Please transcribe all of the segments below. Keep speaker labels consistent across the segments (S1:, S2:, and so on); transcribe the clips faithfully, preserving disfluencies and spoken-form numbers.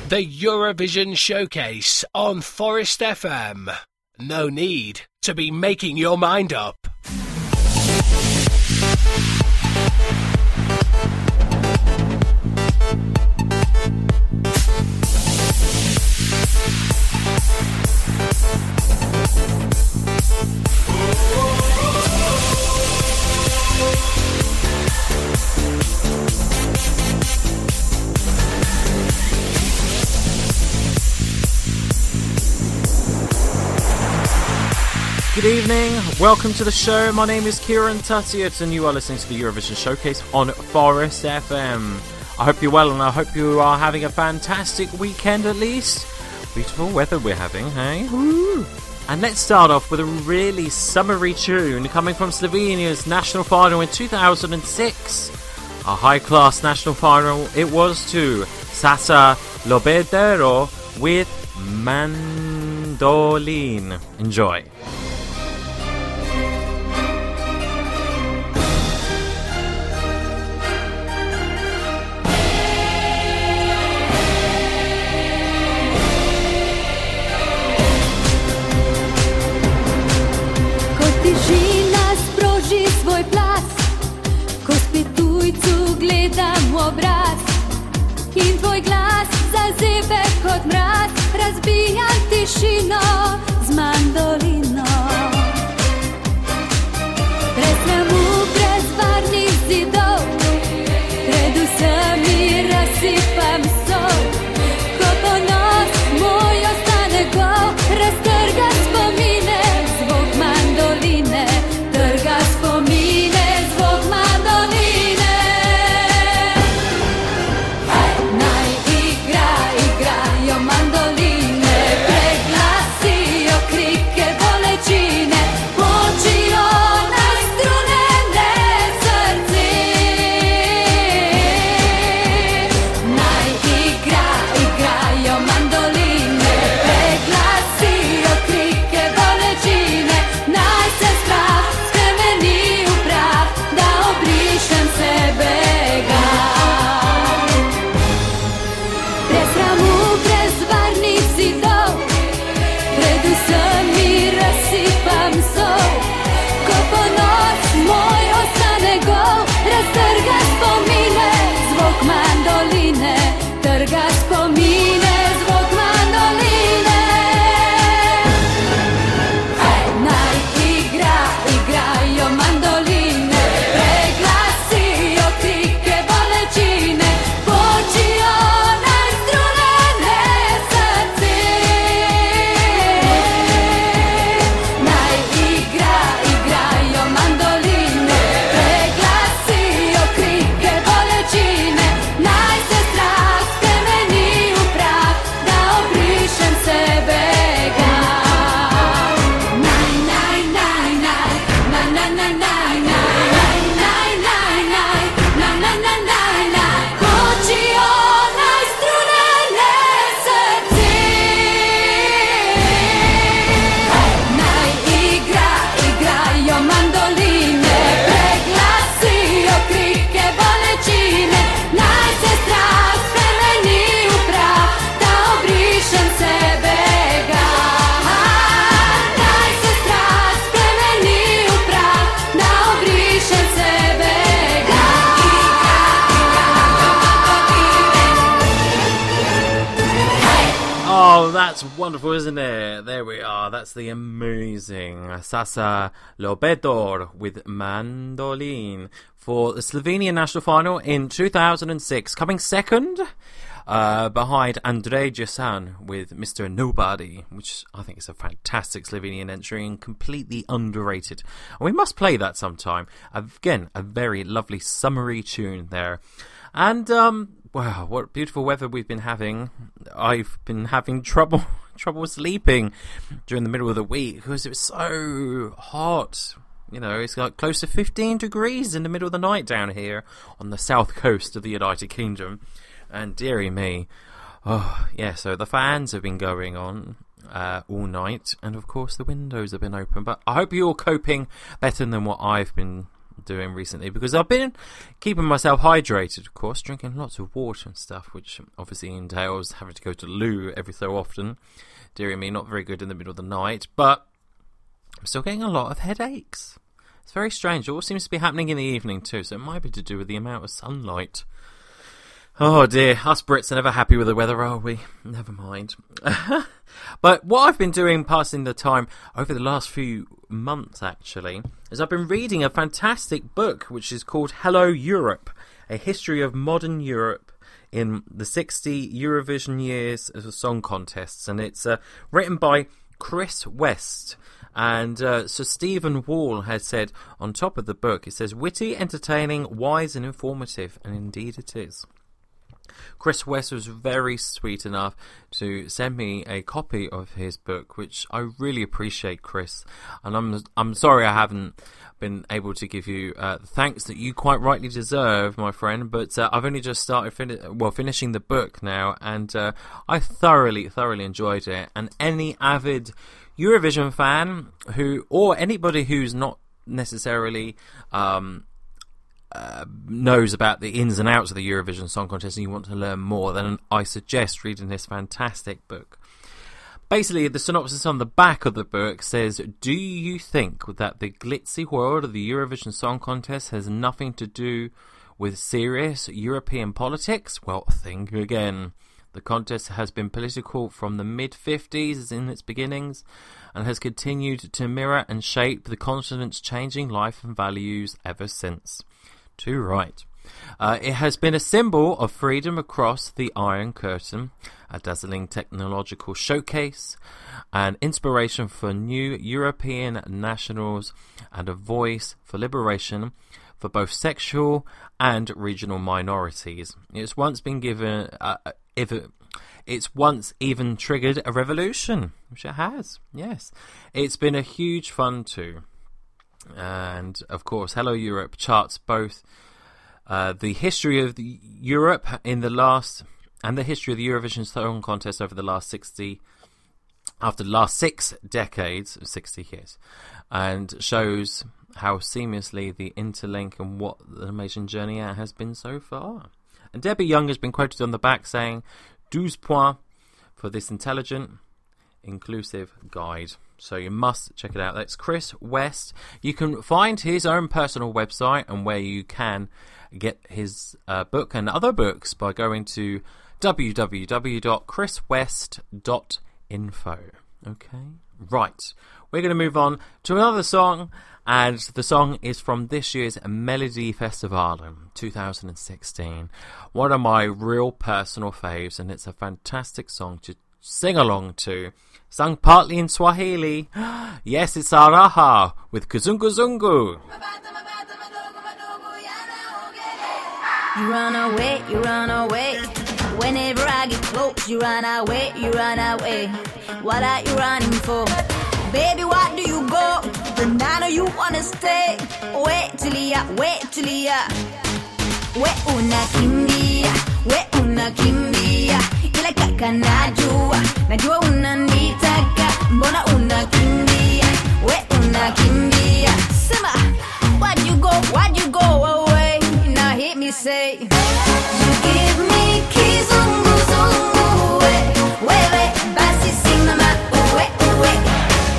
S1: The Eurovision Showcase on Forest F M. No need to be making your mind up.
S2: Good evening, welcome to the show. My name is Kieran Tuttiett and you are listening to the Eurovision Showcase on Forest F M. I hope you're well and I hope you are having a fantastic weekend at least. Beautiful weather we're having, hey? Woo! And let's start off with a really summery tune coming from Slovenia's national final in two thousand six. A high-class national final it was too. Sasa Lobedero with Mandolin. Enjoy.
S3: Gledam v obraz in tvoj glas zazebe kot mraz, razbijam tišino z mandolino. Brez sramu, brez varnih zidov, pred vsemi razsipam sol. Ko ponos moj ostane gol, raztrga spomine, zvok mandoline, trga spomine, zvok mandoline.
S2: That's wonderful, isn't it? There we are. That's the amazing Sasa Lobedor with Mandolin for the Slovenian national final in two thousand six. Coming second uh, behind Andrej Jasan with Mister Nobody, which I think is a fantastic Slovenian entry and completely underrated. And we must play that sometime. Again, a very lovely summery tune there. And, um... wow, what beautiful weather we've been having. I've been having trouble trouble sleeping during the middle of the week because it was so hot. You know, it's like close to fifteen degrees in the middle of the night down here on the south coast of the United Kingdom. And dearie me. Oh, yeah, so the fans have been going on uh, all night. And, of course, the windows have been open. But I hope you're coping better than what I've been doing recently, because I've been keeping myself hydrated, of course, drinking lots of water and stuff, which obviously entails having to go to the loo every so often. Dear me, not very good in the middle of the night, but I'm still getting a lot of headaches. It's very strange. It all seems to be happening in the evening too, so it might be to do with the amount of sunlight. Oh dear, us Brits are never happy with the weather, are we? Never mind. But what I've been doing, passing the time over the last few months actually, is I've been reading a fantastic book which is called Hello Europe, A History of Modern Europe in the sixty Eurovision Years of Song Contests, and it's uh, written by Chris West. And uh, so Stephen Wall had said on top of the book, it says, witty, entertaining, wise and informative, and indeed it is. Chris West was very sweet enough to send me a copy of his book, which I really appreciate, Chris. And I'm I'm sorry I haven't been able to give you uh, the thanks that you quite rightly deserve, my friend. But uh, I've only just started fin- well finishing the book now, and uh, I thoroughly thoroughly enjoyed it. And any avid Eurovision fan who, or anybody who's not necessarily um, uh, knows about the ins and outs of the Eurovision Song Contest and you want to learn more, then I suggest reading this fantastic book. Basically, the synopsis on the back of the book says, do you think that the glitzy world of the Eurovision Song Contest has nothing to do with serious European politics? Well, think again. The contest has been political from the mid-fifties in its beginnings and has continued to mirror and shape the continent's changing life and values ever since. Too right. Uh, it has been a symbol of freedom across the Iron Curtain, a dazzling technological showcase, an inspiration for new European nationals, and a voice for liberation for both sexual and regional minorities. It's once been given... Uh, If it, it's once even triggered a revolution, which it has, yes. It's been a huge fun too. And, of course, Hello Europe charts both uh, the history of the Europe in the last, and the history of the Eurovision Song Contest over the last sixty, after the last six decades, sixty years, and shows how seamlessly the interlink and what the amazing journey has been so far. And Debbie Young has been quoted on the back saying, douze points for this intelligent, inclusive guide. So you must check it out. That's Chris West. You can find his own personal website and where you can get his uh, book and other books by going to w w w dot chris west dot info. Okay, right. We're going to move on to another song. And the song is from this year's Melodifestivalen twenty sixteen. One of my real personal faves, and it's a fantastic song to sing along to. Sung partly in Swahili. Yes, it's Araha with Kuzungu Zungu.
S4: You run away, you run away. Whenever I get close, you run away, you run away. What are you running for? Baby, why do you go? But I know you wanna stay. Wait till ya, wait till ya. We unakimbia, we unakimbia. Ila kaka najua, najua unanitaka. Mbona unakimbia, we unakimbia. Sema, why'd you go, why'd you go away? Now hit me say, you give me kizungu zungu. We, we, we, basi simama, we, we.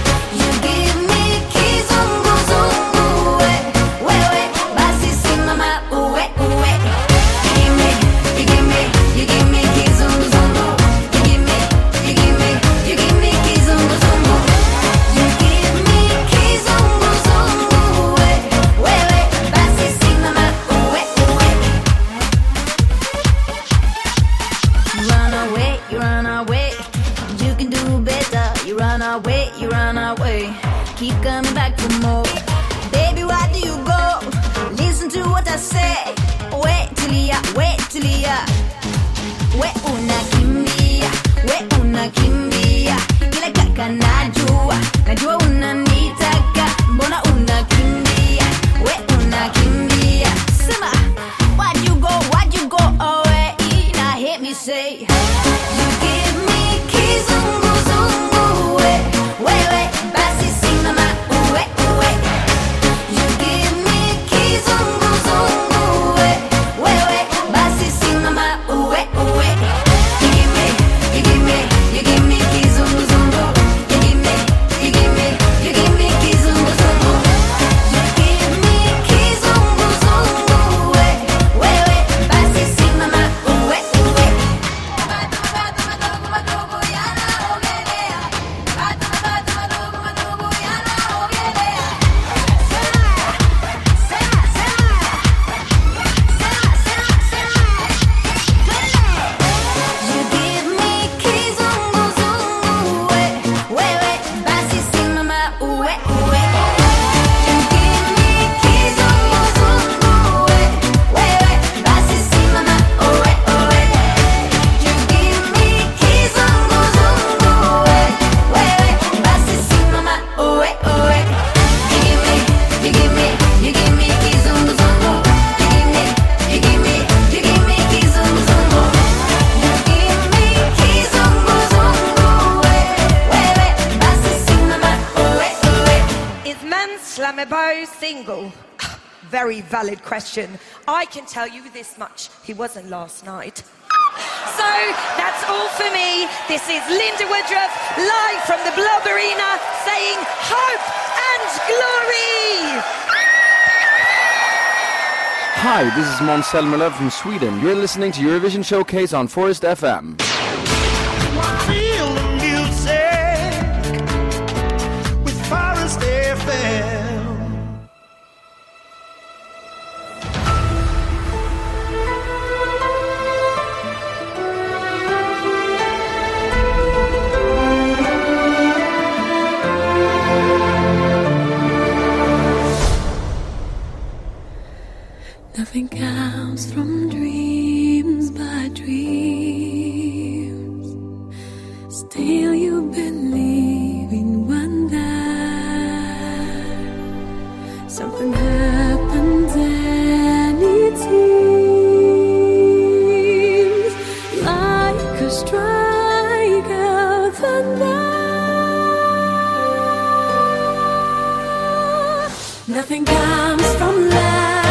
S4: Keep coming back for more. Baby, why do you go? Listen to what I say. Wait till ya, wait till ya. We unakimbia, we unakimbia. Ila kaka najua, najua unanitaka. Mbona unakimbia, we unakimbia. Sema, why'd you go, why'd you go away? Now hit me say, you give me kizungu zungu. We, we, we, basi simama. You give me
S5: Bo single? Very valid question. I can tell you this much. He wasn't last night. So, that's all for me. This is Linda Woodruff, live from the Blob Arena, saying hope and glory!
S6: Hi, this is Måns Zelmerlöw from Sweden. You're listening to Eurovision Showcase on Forest F M.
S7: Feel the music with Forest F M.
S3: Nothing comes from dreams but dreams. Still you believe in wonder. Something happens and it seems like a strike of thunder. Nothing comes from love.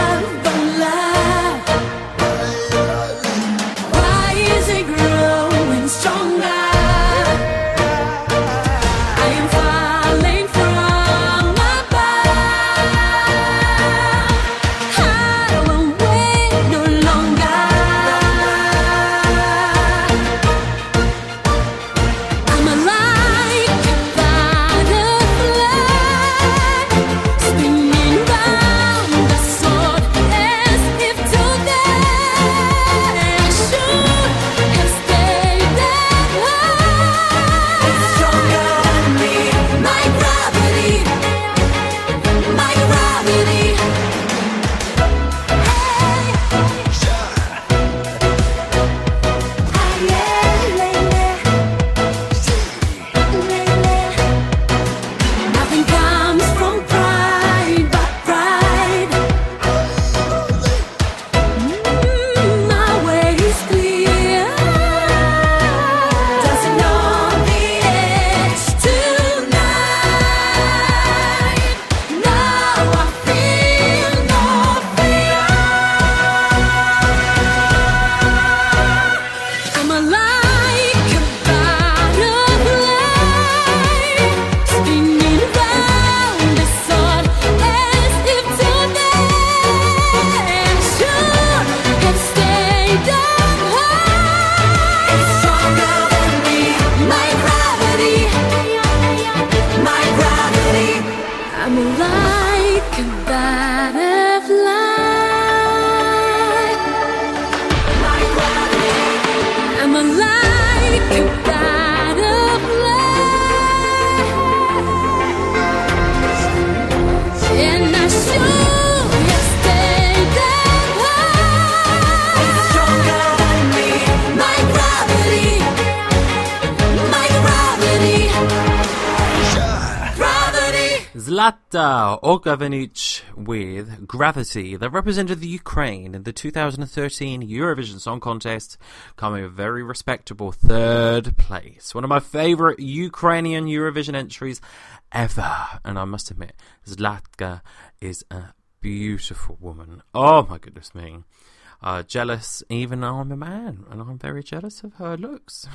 S2: Zlata Ogavenic with Gravity, that represented the Ukraine in the two thousand thirteen Eurovision Song Contest, coming a very respectable third place. One of my favourite Ukrainian Eurovision entries ever. And I must admit, Zlatka is a beautiful woman. Oh my goodness me. Uh, jealous, even though I'm a man, and I'm very jealous of her looks.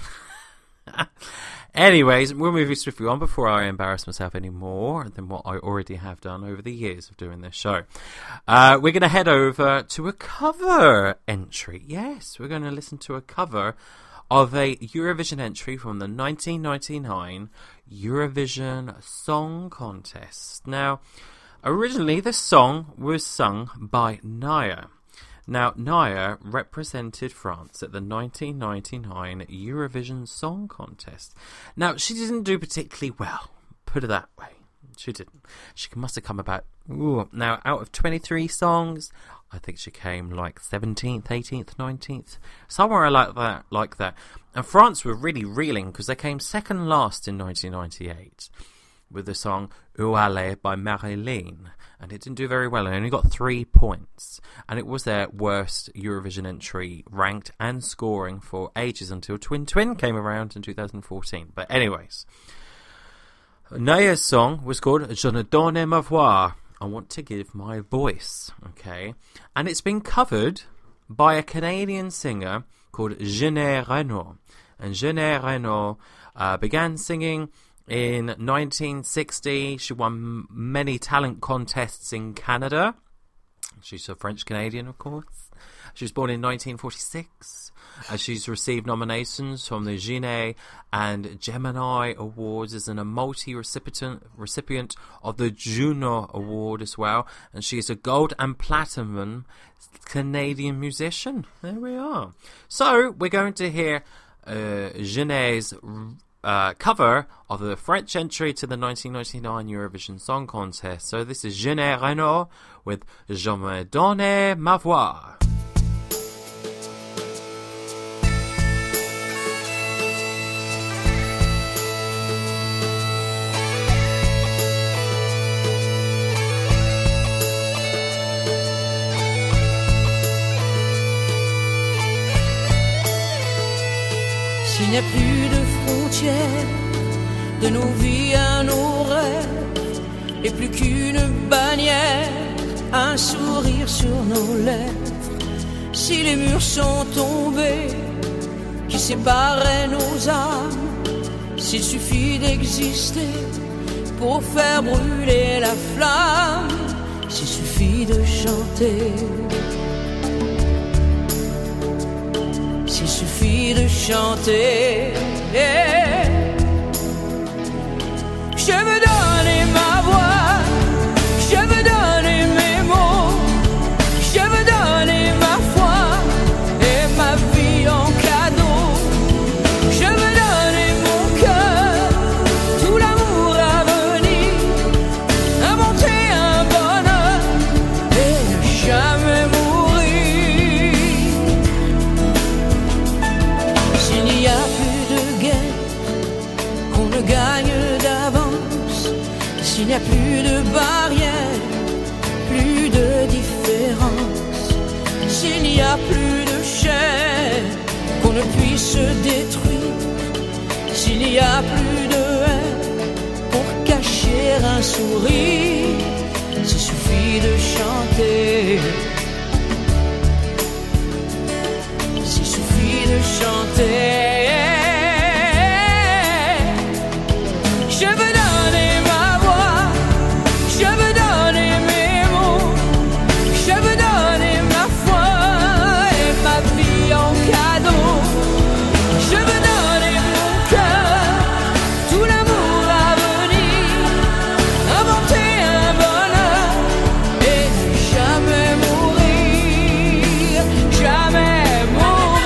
S2: Anyways, we'll move swiftly on before I embarrass myself any more than what I already have done over the years of doing this show. Uh, we're going to head over to a cover entry. Yes, we're going to listen to a cover of a Eurovision entry from the nineteen ninety-nine Eurovision Song Contest. Now, originally this song was sung by Naya. Now, Naya represented France at the nineteen ninety-nine Eurovision Song Contest. Now, she didn't do particularly well, put it that way. She didn't. She must have come about... Ooh, now, out of twenty-three songs, I think she came like seventeenth, eighteenth, nineteenth, somewhere like that. Like that. And France were really reeling because they came second last in nineteen ninety-eight with the song Où aller by Marilyn. And it didn't do very well. It only got three points. And it was their worst Eurovision entry, ranked and scoring for ages, until Twin Twin came around in two thousand fourteen. But anyways, Naya's song was called Je ne donne ma voix. I want to give my voice, okay? And it's been covered by a Canadian singer called Jeanne Renaud. And Jeanne Renaud uh, began singing in nineteen sixty. She won many talent contests in Canada. She's a French-Canadian, of course. She was born in nineteen forty-six. Uh, she's received nominations from the Genie and Gemini Awards as a multi-recipient recipient of the Juno Award as well. And she's a gold and platinum Canadian musician. There we are. So we're going to hear uh, Jeanne's uh, cover of the French entry to the nineteen ninety-nine Eurovision Song Contest. So this is Jeanne Renaud with Je me donne ma voix.
S8: S'il n'y a plus de frontières, de nos vies à nos rêves, et plus qu'une bannière, un sourire sur nos lèvres. Si les murs sont tombés, qui séparaient nos âmes, s'il suffit d'exister pour faire brûler la flamme, s'il suffit de chanter, s'il suffit de chanter, je veux donner ma voix, je veux donner mes mots, je veux donner ma foi et ma vie en cadeau. Je veux donner mon cœur, tout l'amour à venir, inventer un bonheur et ne jamais mourir. S'il n'y a plus de guerre, qu'on ne gagne d'avance, s'il n'y a plus de barrières, plus de différence, s'il n'y a plus de chair qu'on ne puisse détruire, s'il n'y a plus de haine pour cacher un sourire, s'il suffit de chanter, s'il suffit de chanter. Je veux donner ma voix, je veux donner mes mots, je veux donner ma foi et ma vie en cadeau. Je veux donner mon cœur, tout l'amour à venir, inventer un bonheur et ne jamais mourir, jamais mourir.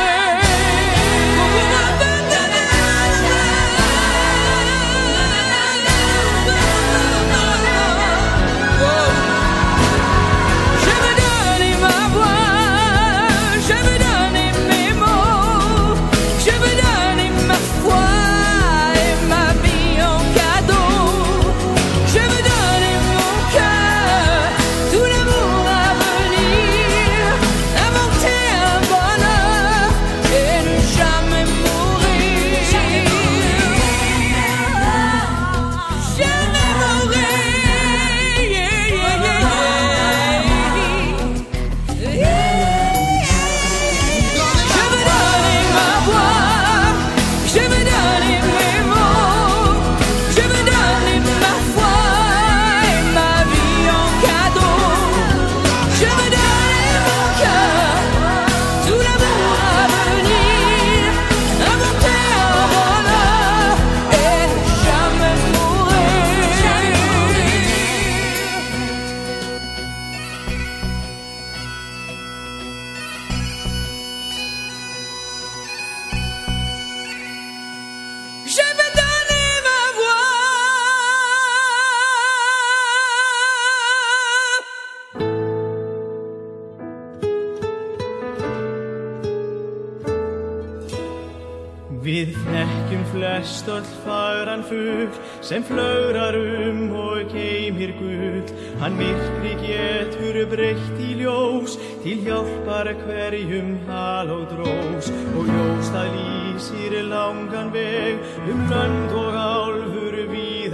S9: Við þekkjum flest öll fagran fugl sem flögrar um og geymir gull. Hann myrkri getur breytt í ljós til hjálpar hverjum hal og drós. Og ljós það lýsir langan veg um lönd og álfur víða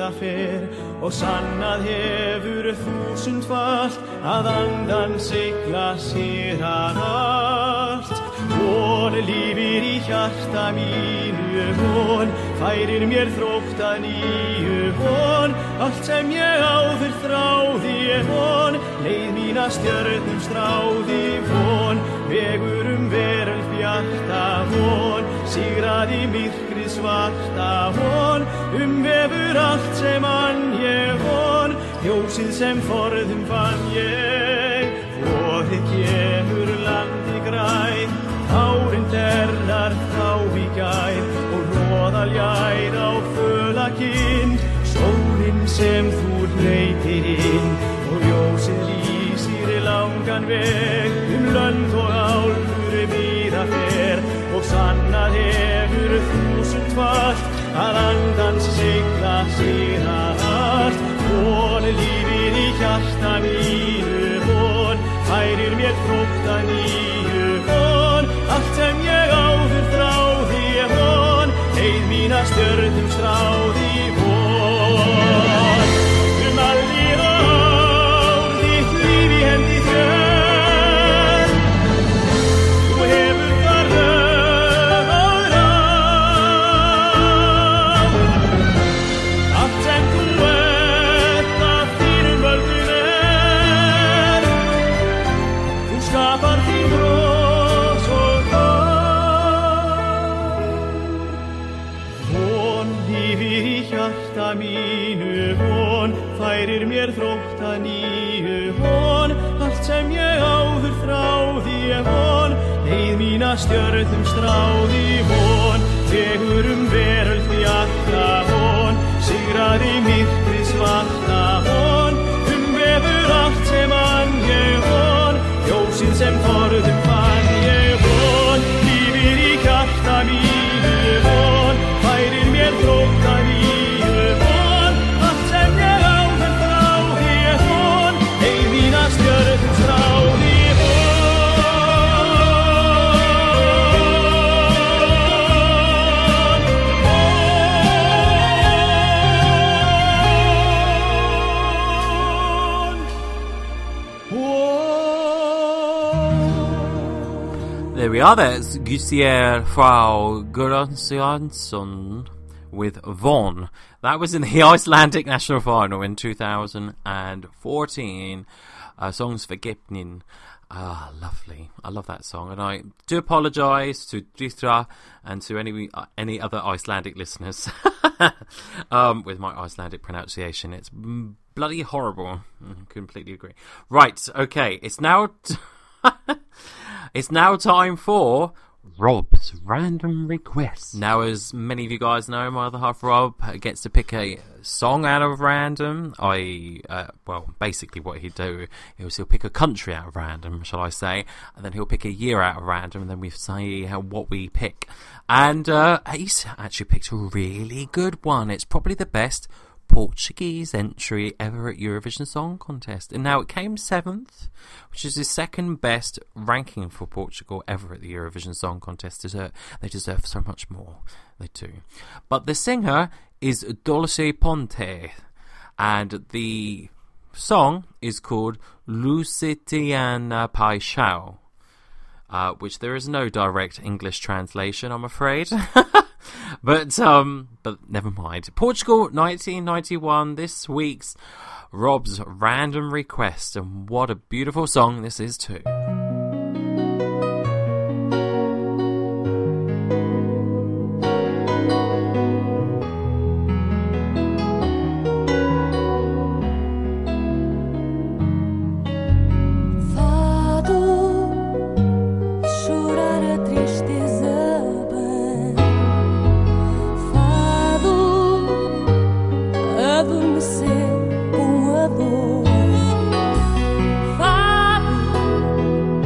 S9: víða fer og sannað hefur þúsundfalt að andan sigla sér hann allt. Von lífir í hjarta mínu, von færir mér þrótt að nýju, von allt sem ég áður þráði, von leið mína stjörnum stráði, von vegur um veröld bjarta, von sigraði myrkrið svarta, von umvefur allt sem ann ég, von ljósið sem forðum fann ég. Vorið kemur landi græn, árin derrar þá í gær og hnoðaljær á föla kind, sólin sem þú hleypir inn og ljósið lýsir langan veg um lönd og álfur víða fer og sannað hefur þúsundfalt að andans sigla sér allt. Von lífið í hjarta mínu, von færir mér þrótt að nýju, von allt sem ég áður þráði, von leið mína stjörnum stráði, von um allir og ár þitt líf í hendi þér, þú hefur þar lög og ráð, allt sem þú ert af þínum völdum er, þú skapar þín bros og hjarta mínu, von færir mér þrótt að nýju, von allt sem ég áður þráði, von leið mína stjörnum stráði, von vegur um veröld bjarta, von sigraði myrkrið svarta, von umvefur allt sem ann ég, von ljósið sem forðum fann ég, von lífið í hjarta mínu, von færir mér þrótt að nýju, stjörnum stráði,
S2: There we are, there's Gussier Frau Göransson with Von. That was in the Icelandic national final in two thousand fourteen. Uh, songs for Gipnin. Ah, lovely. I love that song. And I do apologise to Drithra and to any uh, any other Icelandic listeners um, with my Icelandic pronunciation. It's bloody horrible. I completely agree. Right, okay. It's now... T- it's now time for... Rob's Random Requests. Now, as many of you guys know, my other half, Rob, gets to pick a song out of random. I, uh, well, basically what he'd do is he'll pick a country out of random, shall I say, and then he'll pick a year out of random, and then we say how, what we pick. And uh, he's actually picked a really good one. It's probably the best Portuguese entry ever at Eurovision Song Contest. And now it came seventh, which is the second best ranking for Portugal ever at the Eurovision Song Contest. They deserve so much more. They do. But the singer is Dulce Ponte, and the song is called Lusitana Paixão, uh, which there is no direct English translation, I'm afraid. But um, but never mind. Portugal nineteen ninety-one, this week's Rob's Random Request, and what a beautiful song this is too.
S10: Adormecer com a dor, fado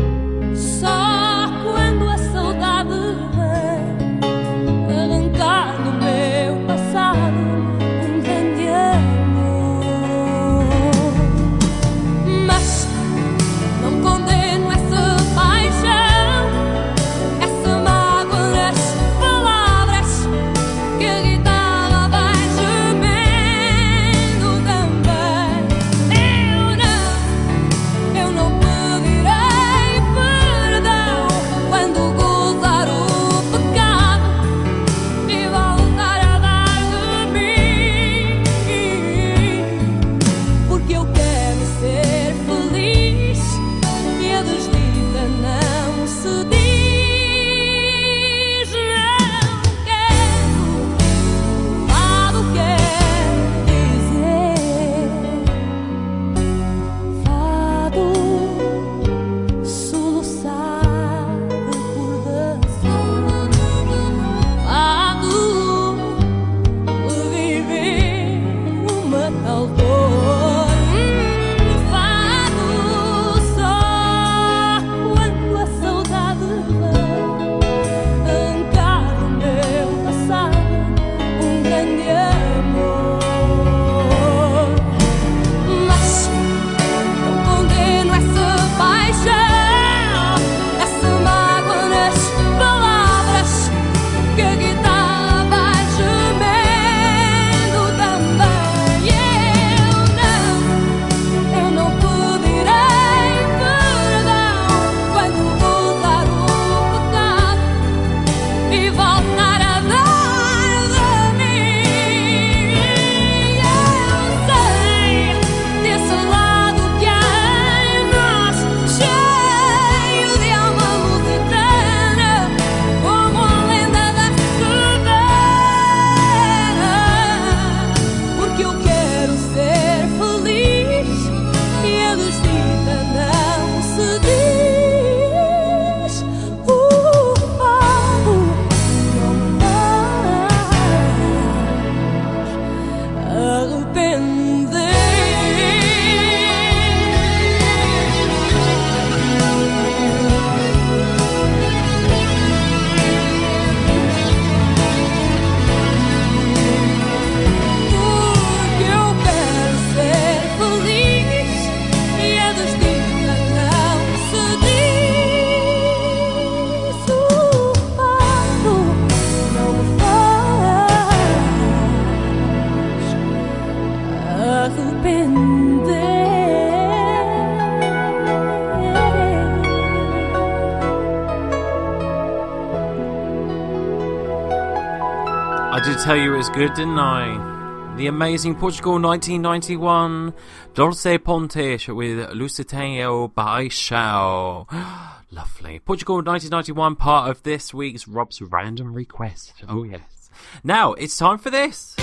S2: Tell you it was good, didn't I? The amazing Portugal nineteen ninety-one, Dulce Pontes with Lusitano Baixão. Lovely. Portugal nineteen ninety-one, part of this week's Rob's Random Request. Oh yes. Now, it's time for this.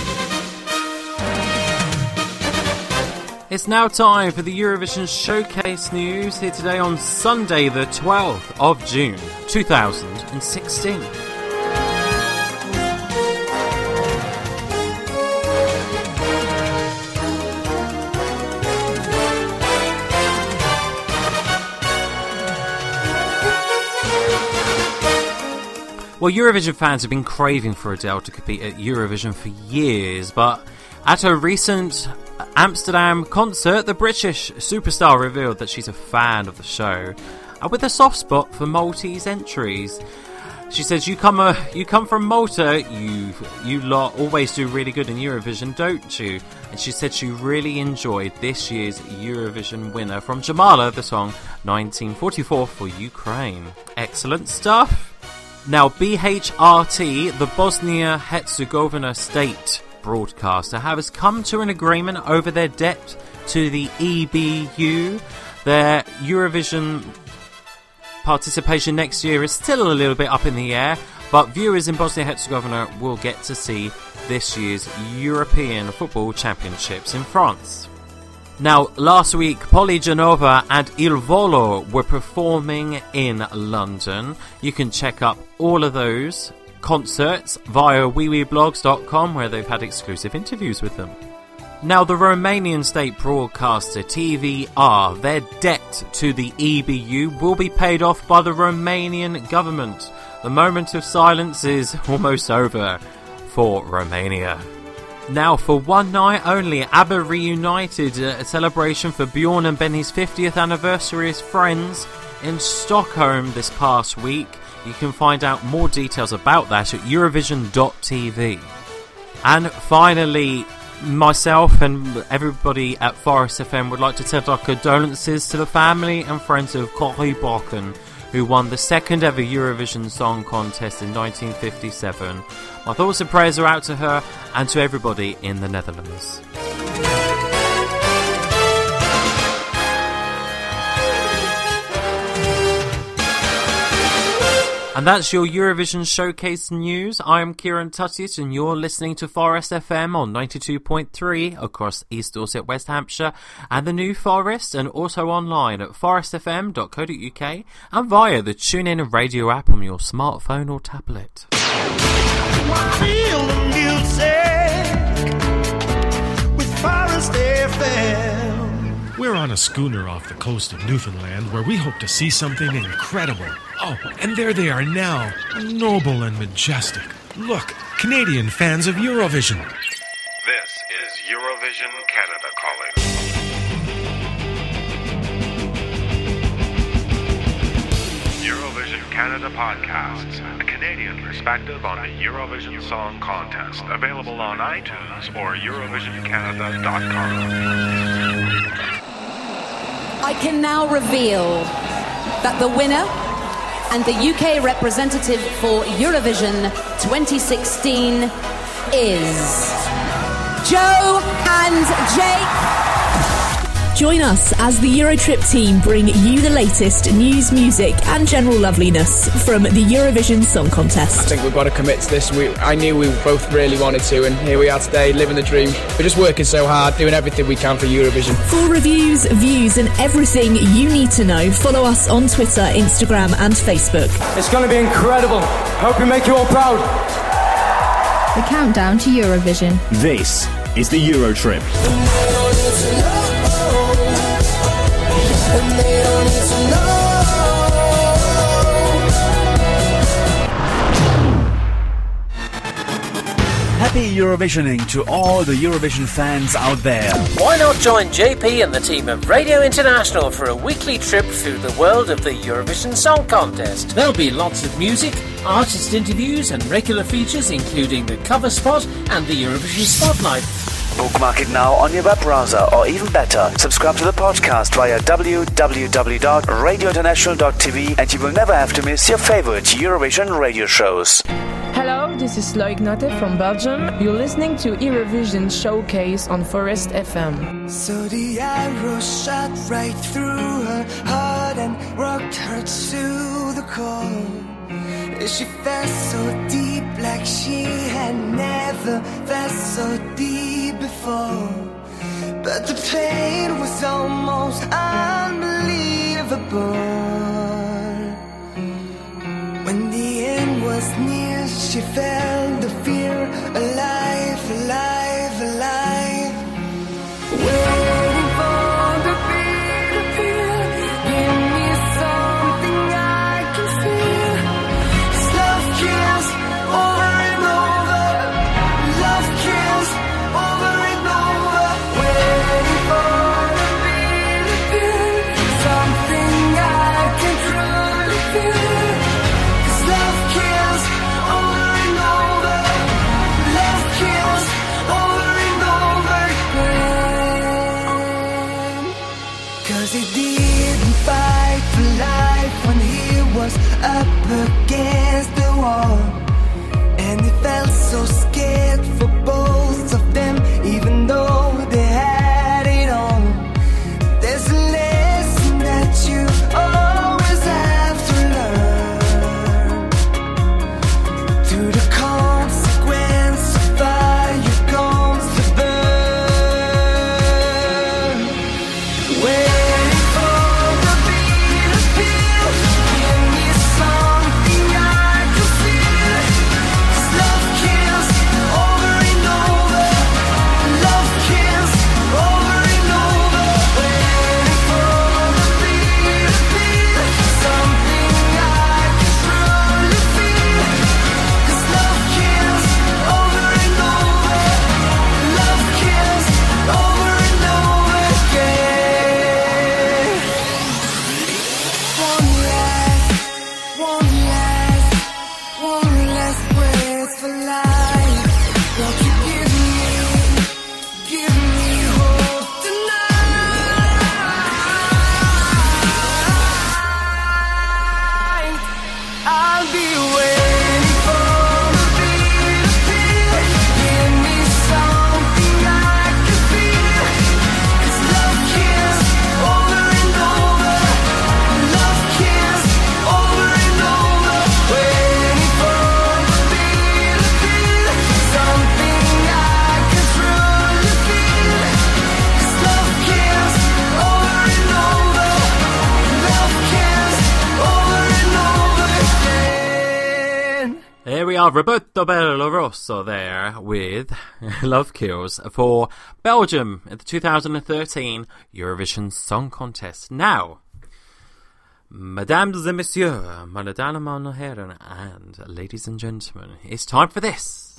S2: It's now time for the Eurovision Showcase news, here today on Sunday the twelfth of June two thousand sixteen. Well, Eurovision fans have been craving for Adele to compete at Eurovision for years, but at a recent Amsterdam concert, the British superstar revealed that she's a fan of the show, and with a soft spot for Maltese entries. She says, "You come, uh, you come from Malta. You, you lot always do really good in Eurovision, don't you?" And she said she really enjoyed this year's Eurovision winner from Jamala, the song nineteen forty-four for Ukraine. Excellent stuff. Now, B H R T, the Bosnia-Herzegovina state broadcaster, have come to an agreement over their debt to the E B U. Their Eurovision participation next year is still a little bit up in the air, but viewers in Bosnia-Herzegovina will get to see this year's European Football Championships in France. Now, last week, Polly Genova and Il Volo were performing in London. You can check up all of those concerts via wee wee blogs dot com, where they've had exclusive interviews with them. Now, the Romanian state broadcaster T V R, their debt to the E B U will be paid off by the Romanian government. The moment of silence is almost over for Romania. Now, for one night only, ABBA reunited a celebration for Bjorn and Benny's fiftieth anniversary as friends in Stockholm this past week. You can find out more details about that at Eurovision dot T V. And finally, myself and everybody at Forest F M would like to send our condolences to the family and friends of Corrie Brokken, who won the second ever Eurovision Song Contest in nineteen fifty-seven. My thoughts and prayers are out to her and to everybody in the Netherlands. And that's your Eurovision Showcase news. I'm Kieran Tuttiett and you're listening to Forest F M on ninety-two point three across East Dorset, West Hampshire and the New Forest, and also online at forest f m dot co dot u k and via the TuneIn radio app on your smartphone or tablet.
S7: Feel the music with Forest F M.
S10: We're on a schooner off the coast of Newfoundland where we hope to see something incredible. Oh, and there they are now, noble and majestic. Look, Canadian fans of Eurovision.
S11: This is Eurovision Canada calling. Eurovision Canada Podcasts, a Canadian perspective on the Eurovision Song Contest, available on iTunes or Eurovision Canada dot com.
S12: I can now reveal that the winner And the U K representative for Eurovision twenty sixteen is Joe and Jake.
S13: Join us as the Eurotrip team bring you the latest news, music and general loveliness from the Eurovision Song Contest.
S14: I think we've got to commit to this. We, I knew we both really wanted to, and here we are today, living the dream. We're just working so hard, doing everything we can for Eurovision.
S13: For reviews, views and everything you need to know, follow us on Twitter, Instagram and Facebook.
S15: It's going to be incredible. Hope we make you all proud.
S16: The countdown to Eurovision.
S17: This is the Eurotrip.
S7: And they don't need to know.
S17: Happy Eurovisioning to all the Eurovision fans out there.
S1: Why not join J P and the team of Radio International for a weekly trip through the world of the Eurovision Song Contest? There'll be lots of music, artist interviews and regular features including the cover spot and the Eurovision Spotlight.
S18: Bookmark it now on your web browser, or even better, subscribe to the podcast via w w w dot radio international dot t v and you will never have to miss your favorite Eurovision radio shows.
S19: Hello, this is Loïc Notte from Belgium. You're listening to Eurovision Showcase on Forest F M.
S7: So the arrow shot right through her heart and rocked her to the core. She fell so deep like she had never felt so deep before. But the pain was almost unbelievable. When the end was near, she felt the fear, alive, alive, alive. Waiting for the beat to feel, give me something I can feel. 'Cause love kills over and over, love kills over and over. Waiting for the beat to feel, something I can truly feel. 'Cause love kills over and over, love kills over and over again. 'Cause he didn't fight for life when he was up against the wall. And he felt so scared for both of them, even though they had it all. There's a lesson that you always have to learn. Through the consequence of fire comes the burn. Waiting for the beat to feel, give me something I can feel. 'Cause love kills over and over, love kills over and over. Waiting for the beat to feel, something I can truly feel. 'Cause love kills over and over, love kills over and over again. One last, one last, one last breath for life. Won't you give me, give me hope tonight? I'll be waiting for the beat to feel, give me something I can feel. 'Cause love kills over and over, love kills over and over. Waiting for the beat to feel, something I can truly feel. 'Cause love kills over and over, love kills over and over again.
S2: Here we are, Roberto Bello-Rosso there with Love Kills for Belgium at the two thousand thirteen Eurovision Song Contest. Now, mesdames et messieurs, meine Damen und Herren, and ladies and gentlemen, it's time for this.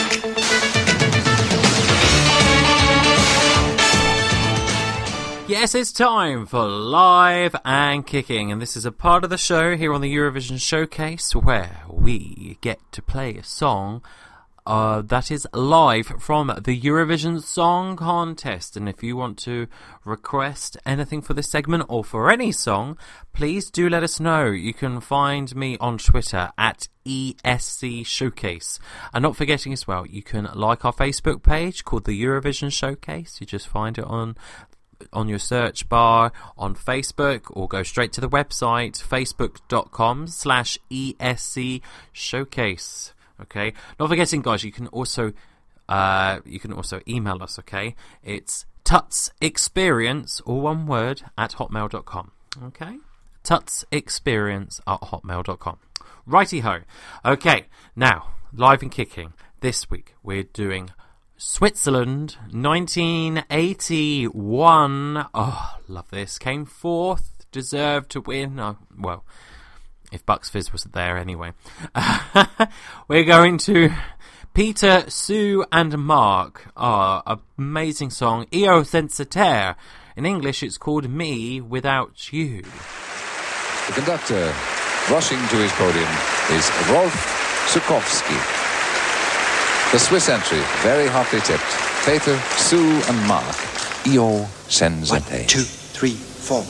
S2: Yes, Yes, it's time for Live and Kicking, and this is a part of the show here on the Eurovision Showcase where we get to play a song uh, that is live from the Eurovision Song Contest. And if you want to request anything for this segment or for any song, please do let us know. You can find me on Twitter at E S C Showcase. And not forgetting as well, you can like our Facebook page called the Eurovision Showcase. You just find it on on your search bar on Facebook, or go straight to the website facebook.com slash ESC Showcase. Okay, not forgetting, guys, you can also uh, you can also email us. Okay, it's tutsexperience, all one word, at hotmail dot com. Okay, tutsexperience at hotmail dot com. Righty ho. Okay, now live and kicking. This week we're doing Switzerland, nineteen eighty-one. Oh, love this. Came fourth, deserved to win. Oh, well, if Bucks Fizz wasn't there anyway. We're going to Peter, Sue and Mark. Oh, amazing song, Io Senza Te. In English it's called Me Without You.
S20: The conductor rushing to his podium is Rolf Zukowski. The Swiss entry, very hotly tipped. Peter, Sue and Mark. Io Senza Te.
S21: One, two, three, four.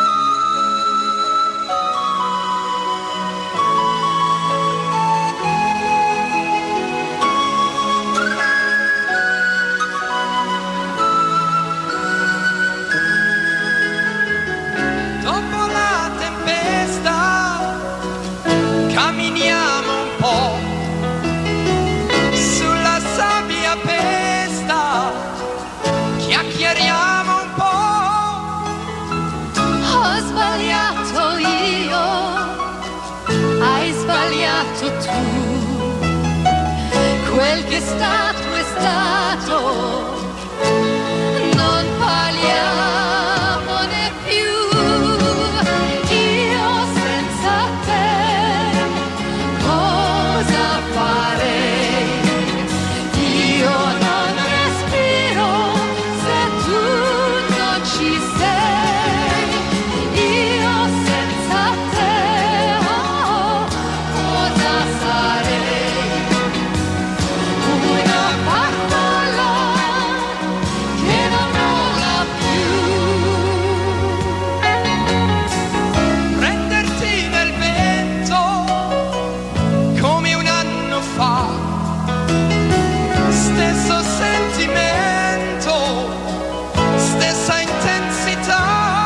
S7: Dopo la tempesta camminiamo un po'. Chiacchieriamo un po'.
S3: Ho sbagliato io, hai sbagliato tu. Quel che è stato è stato, non parliamone più. Io senza te cosa farei? Io non respiro se tu non ci sei. Io senza te oh, cosa sarei? Una bambola che non vola più.
S7: Prenderti nel vento come un anno fa. Stesso sentimento, stessa intensità.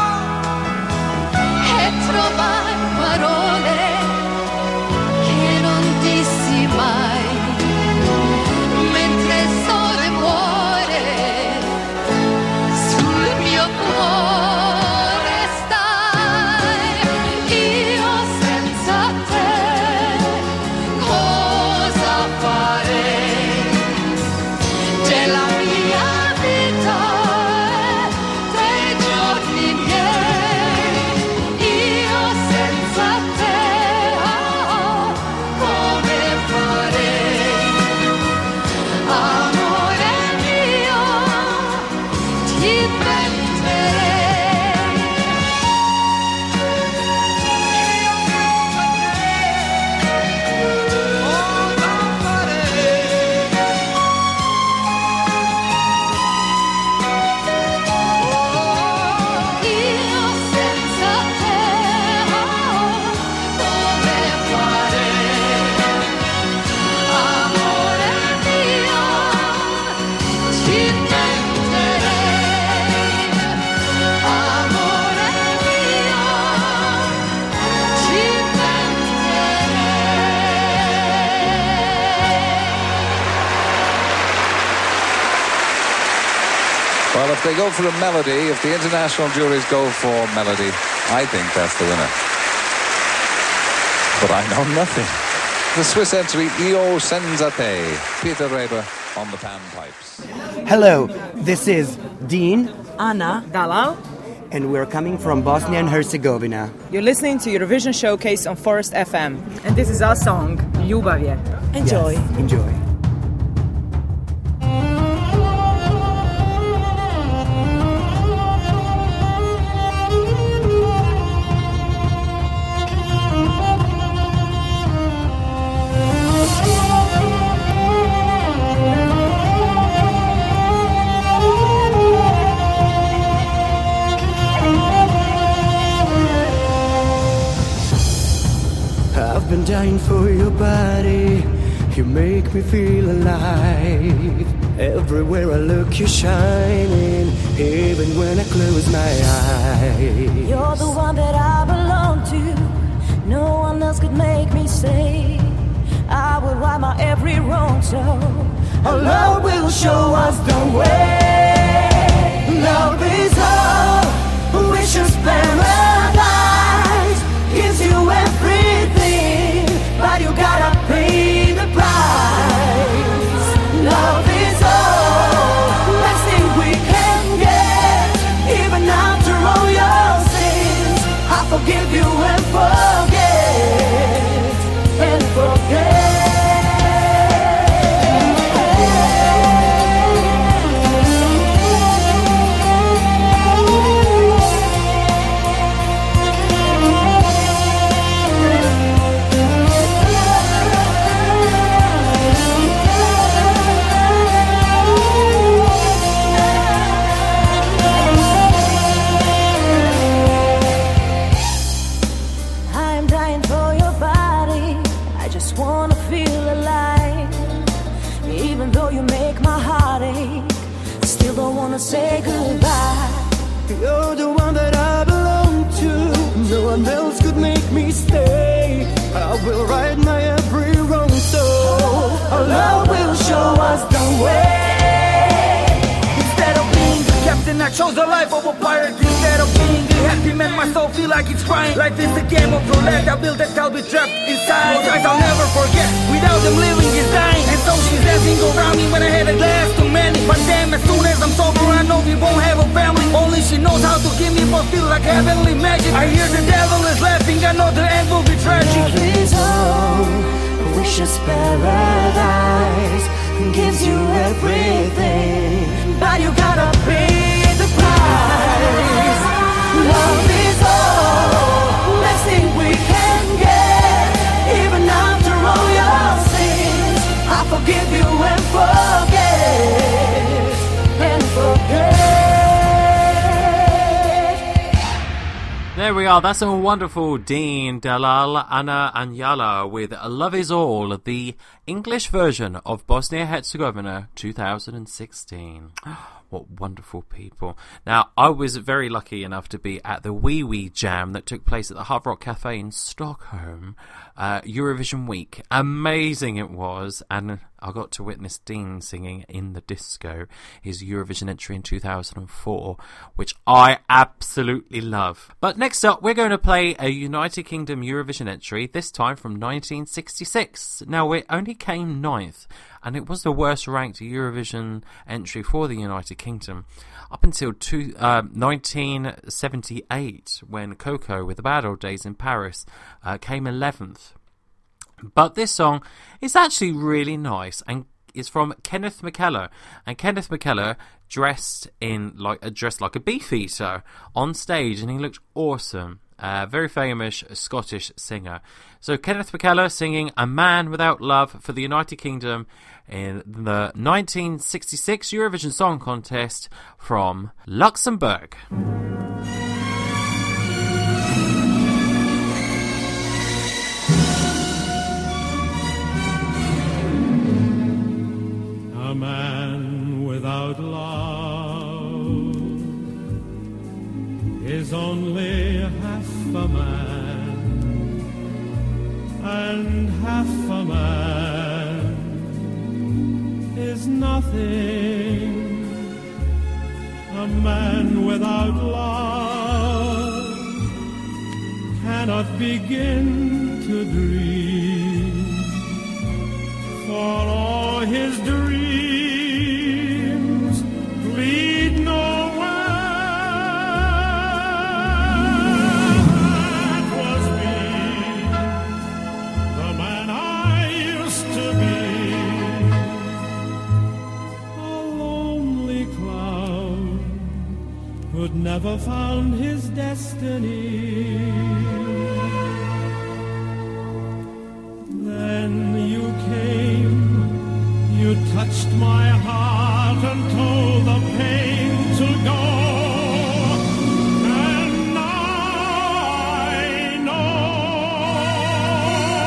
S3: E trovai parole che non dissi mai. Mentre il sole muore sul mio cuore stai. Io senza te cosa farei? Della mia vita e dei giorni miei. Io senza te oh, come farei? Amore mio, ti inventerei. Io senza te oh, come farei? Amore mio, ti inventerei. Amore mio, ti
S20: Well, if they go for a melody, if the international juries go for melody, I think that's the winner. But I know nothing. The Swiss entry, Io Senza Te. Peter Reber on the panpipes.
S22: Hello, this is Dean,
S23: Anna, Dalal,
S22: and we're coming from Bosnia and Herzegovina.
S23: You're listening to Eurovision Showcase on Forest F M. And this is our song, Ljubav je. Enjoy.
S22: Yes, enjoy. I've been dying for your body. You make me feel alive. Everywhere I look, you're shining, even when I close my eyes.
S8: You're the one that I belong to. No one else could make me say I will right my every wrong. So
S7: our love will show us the way. Love is all. Wishes paradise gives you everything, but you gotta pay the price. Love is all, best thing we can get. Even after all your sins, I forgive you and forget, and forget.
S8: Say goodbye.
S22: You're the one that I belong to. No one else could make me stay. I will right my every wrong. So
S7: our love will show us the way.
S4: Instead of being the captain, I chose the life of a pirate. Instead of being the happy man, my soul feel like it's crying. Life is a game of roulette. I build that I'll be trapped inside. Guys I'll never forget. Without them living is dying. And so she's dancing around me when I had a glass too many. But damn, as soon as I'm sober, I know we won't have a family. Only she knows how to give me but feel like heavenly magic. I hear the devil is laughing. I know the end will be tragic.
S7: Love is all, wishes paradise gives you everything, but you gotta pay the price. Love is all, best thing we can get. Even after all your sins, I forgive you and forget, and forget.
S2: There we are, that's a wonderful Dean Dalal Ana Anyala with Love Is All, the English version of Bosnia-Herzegovina two thousand sixteen. What wonderful people. Now, I was very lucky enough to be at the Wee Wee Jam that took place at the Hard Rock Cafe in Stockholm, uh, Eurovision week. Amazing it was, and I got to witness Dean singing In the Disco, his Eurovision entry in two thousand four, which I absolutely love. But next up, we're going to play a United Kingdom Eurovision entry, this time from nineteen sixty-six. Now, it only came ninth, and it was the worst ranked Eurovision entry for the United Kingdom up until two, uh, nineteen seventy-eight, when Coco with the Bad Old Days in Paris uh, came eleventh. But this song is actually really nice, and it's from Kenneth McKellar. And Kenneth McKellar dressed in like uh, dressed like a beefeater on stage, and he looked awesome. Uh, very famous Scottish singer. So Kenneth McKellar singing A Man Without Love for the United Kingdom in the nineteen sixty-six Eurovision Song Contest from Luxembourg.
S9: A man without love is only half a man, and half a man is nothing. A man without love cannot begin to dream, for all his dreams lead nowhere. That was me, the man I used to be, a lonely cloud who'd never found his destiny. Then you came, you touched my heart and told the pain to go. And now I know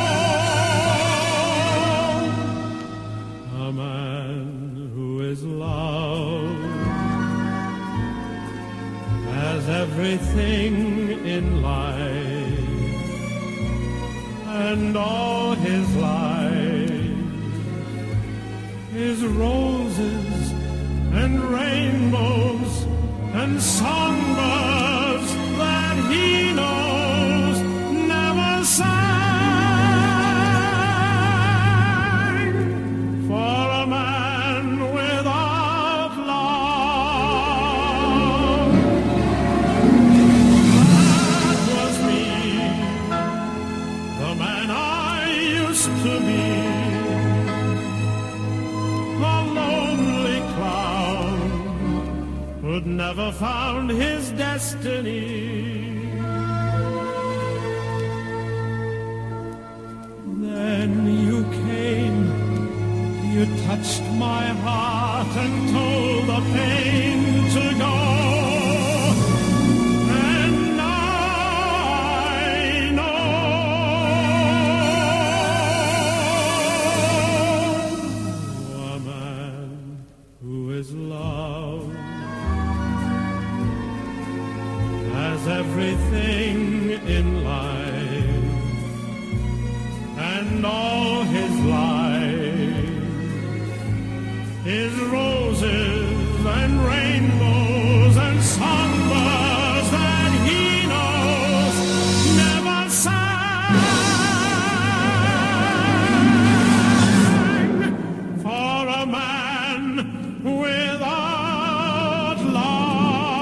S9: and all his life is roses and rainbows and songbirds that he knows never sang. For a man without love, that was me, the man I used to be. Who'd never found his destiny. Then you came, you touched my heart and told the pain to go. And now I know a man who is loved has everything in life, and all his life is roses and rainbows and songbirds that he knows never sang. For a man without love,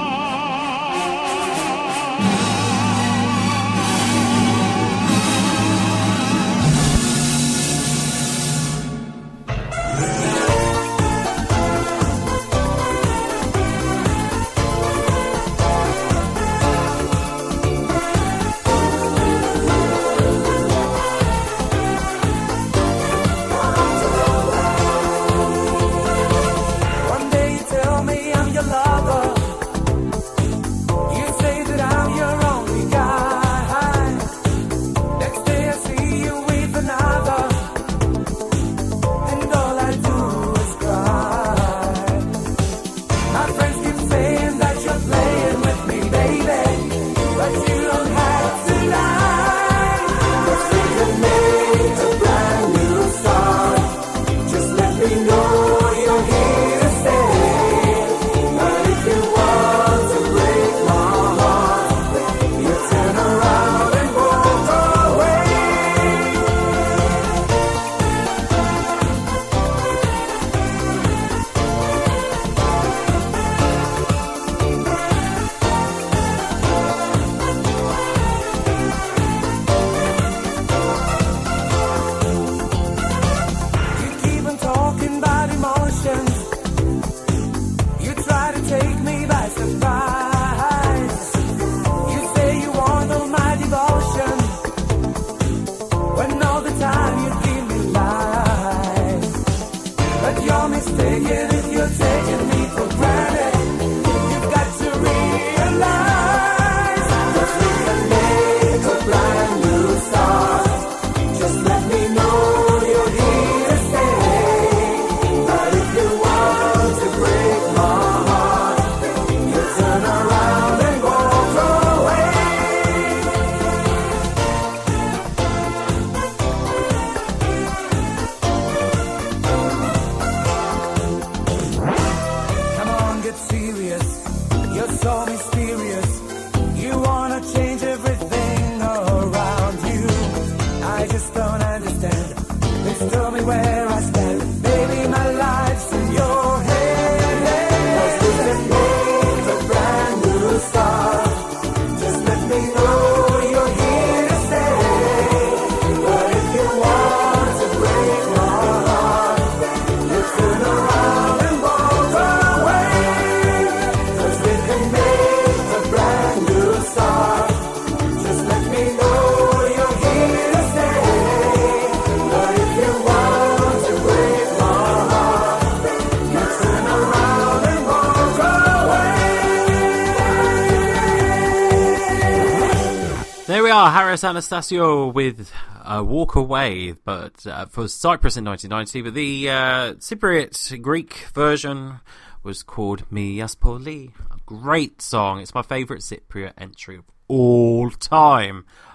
S2: Haris Anastasio with uh, Walk Away, but uh, for Cyprus in nineteen ninety, but the uh, Cypriot Greek version was called Mias Poli. A great song. It's my favourite Cypriot entry of all time.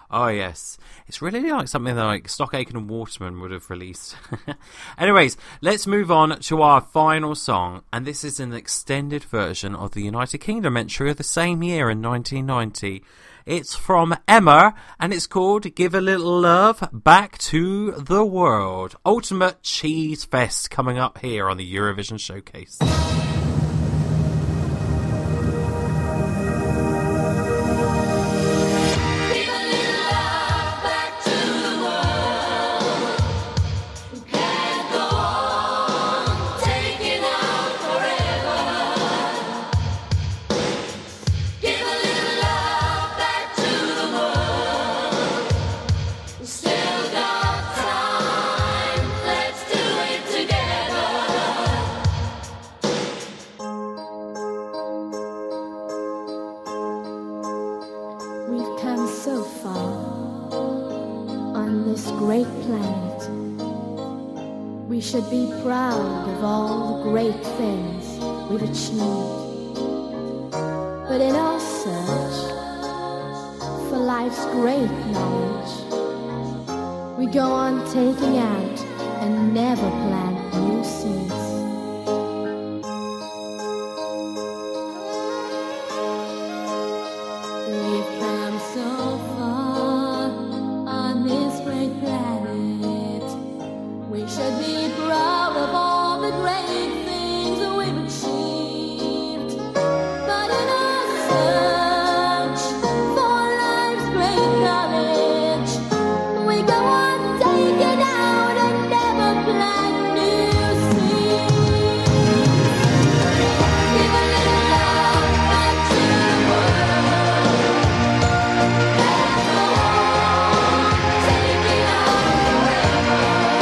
S2: Oh, yes. It's really like something that like Stock Aitken and Waterman would have released. Anyways, let's move on to our final song. And this is an extended version of the United Kingdom entry of the same year in nineteen ninety. It's from Emma, and it's called Give a Little Love Back to the World. Ultimate Cheese Fest coming up here on the Eurovision Showcase.
S5: We should be proud of all the great things we've achieved. But in our search for life's great knowledge, we go on taking out and never plant new seeds. We've come so far on this great planet. We should be proud of all the great things we've achieved. But in our search for life's great knowledge, we go on taking out and never plant new seeds. Give a little love back to the world. Let's go on taking out forever.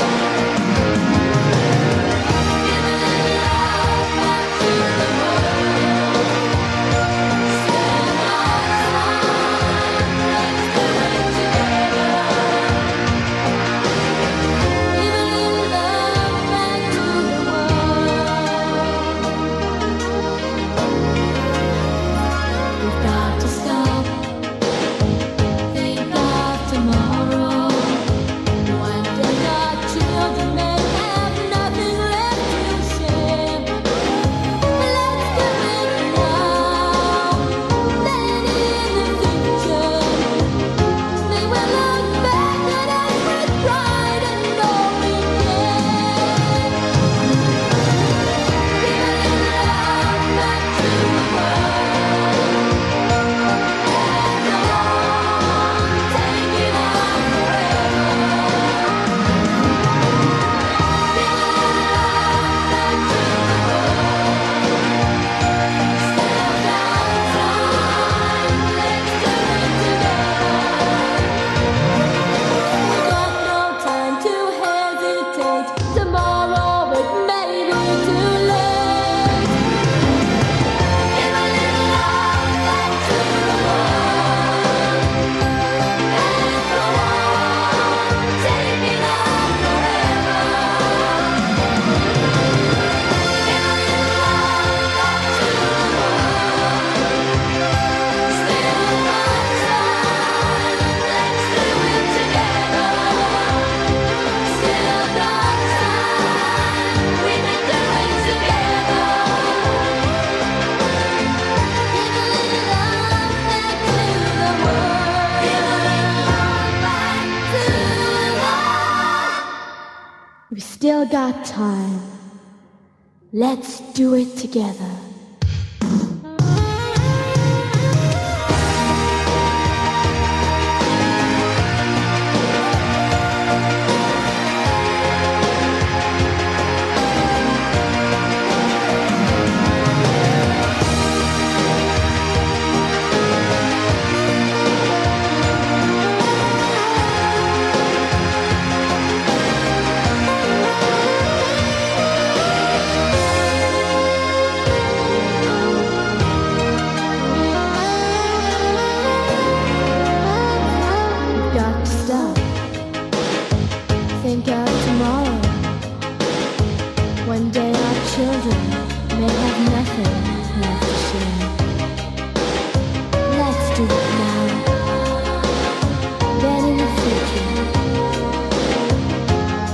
S5: We still got time. Let's do it together.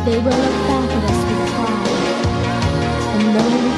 S5: They will look back at us with pride and know we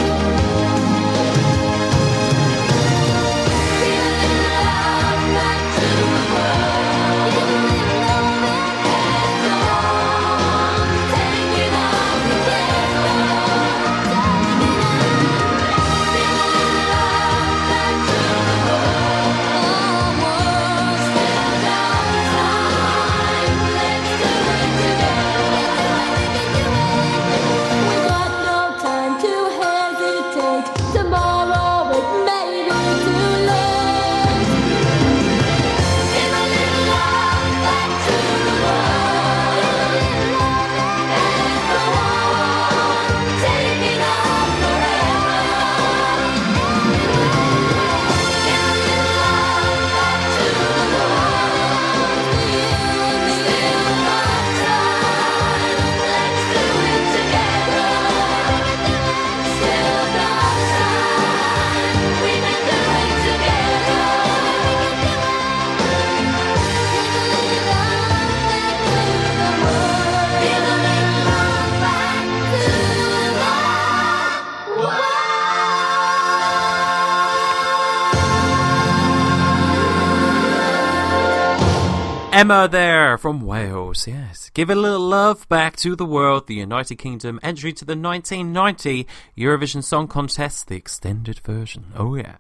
S2: Emma there from Wales, yes. Give a little love back to the world. The United Kingdom entry to the nineteen ninety Eurovision Song Contest, the extended version. Oh yeah.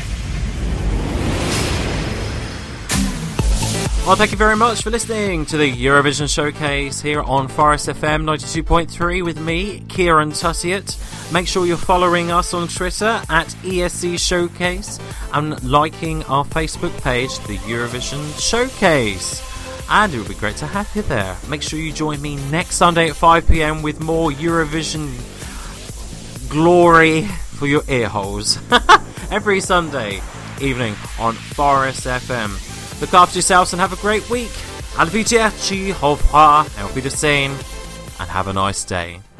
S2: Well, thank you very much for listening to the Eurovision Showcase here on Forest F M ninety-two point three with me, Kieran Tussiett. Make sure you're following us on Twitter at E S C Showcase and liking our Facebook page, the Eurovision Showcase. And it would be great to have you there. Make sure you join me next Sunday at five p.m. with more Eurovision glory for your ear holes. Every Sunday evening on Forest F M. Look after yourselves and have a great week. Arrivederci, au revoir, and auf Wiedersehen, and have a nice day.